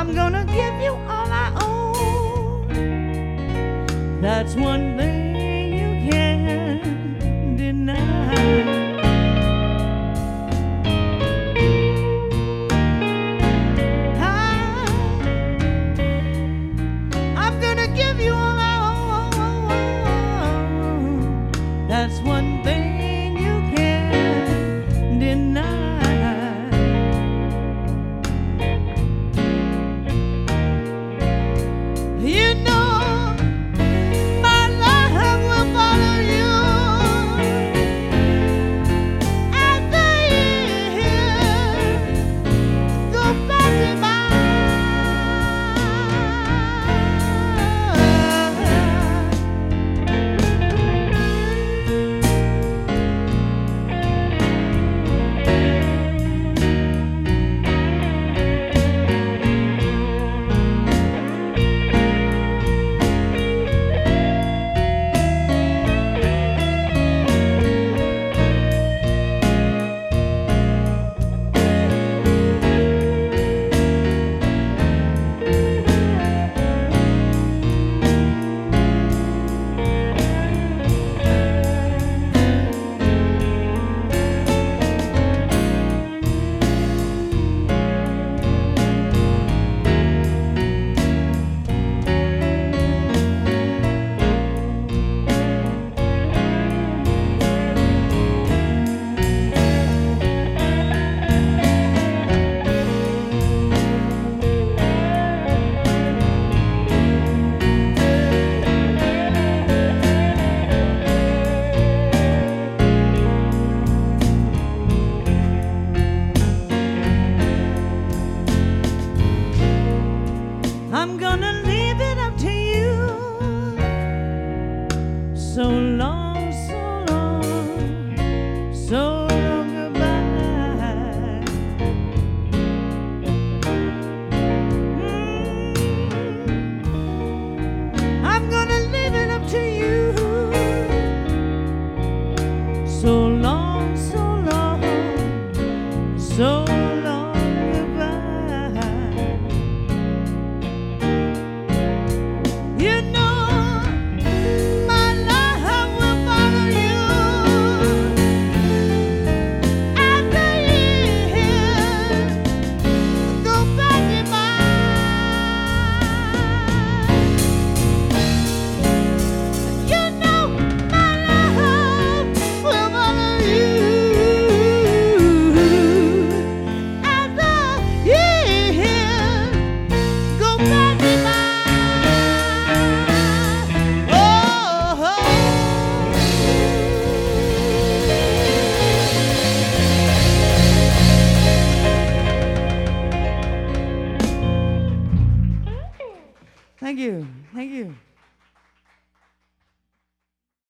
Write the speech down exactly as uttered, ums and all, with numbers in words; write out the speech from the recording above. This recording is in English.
I'm gonna give you all I own. That's one thing you can't deny. That's one thing you can't deny. You know my love will follow you after years go passing by. I'm gonna leave it up to you. So long, so long, so long goodbye. Mm. I'm gonna leave it up to you. So long, so long, so long goodbye. You know my love will follow you after years go passing by. You know my love will follow you after years go passing by. Thank you. Thank you.